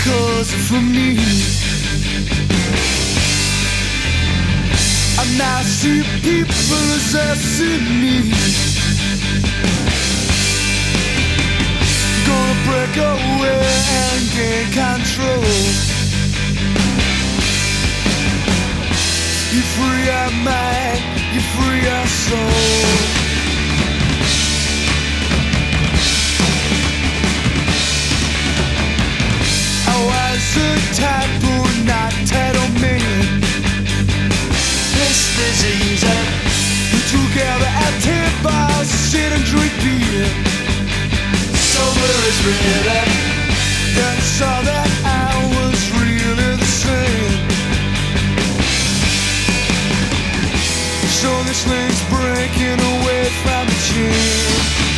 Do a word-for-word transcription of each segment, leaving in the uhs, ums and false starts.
'cause for me, I now see people as I see me. Gonna break away and gain control. You free our mind, you free our soul. I was a type who not title man. This disease, we together at tables, sit and drink beer. Sober is really, then saw that I was really the same. So this thing's breaking away from the chain.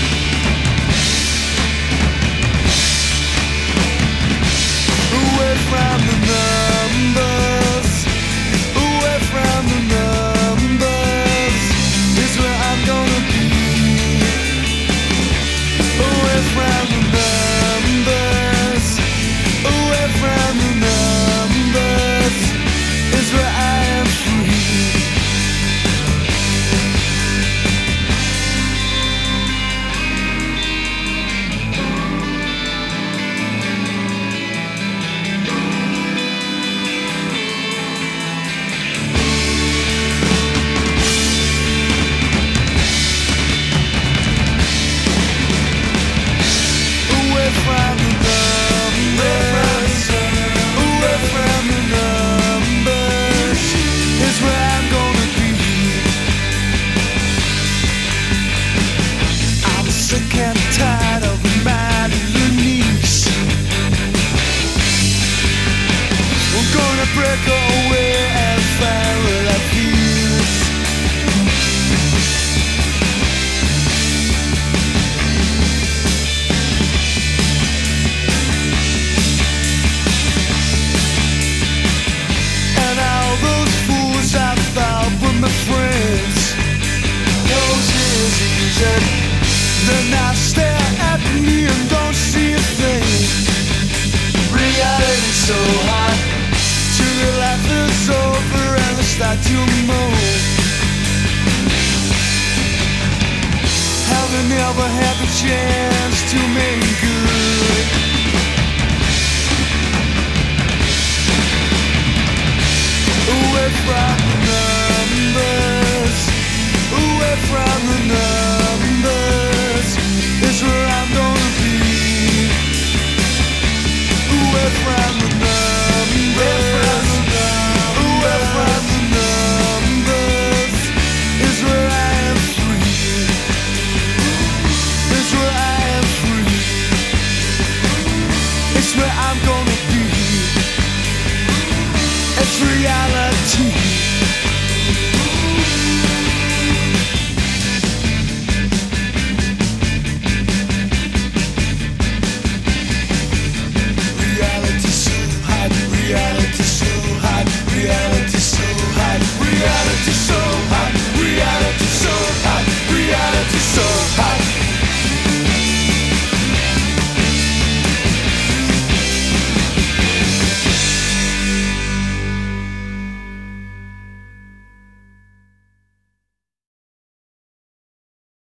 Away from the numbers, away from the numbers is where I'm gonna be. Away from the numbers, away from the numbers is where I am free. Break away and find what I feel. And all those fools I thought were my friends, those is easy. Then I stare at me and don't see a thing. Reality's so hot. Till life is over and I start to move. Having never had the chance to make good. Away from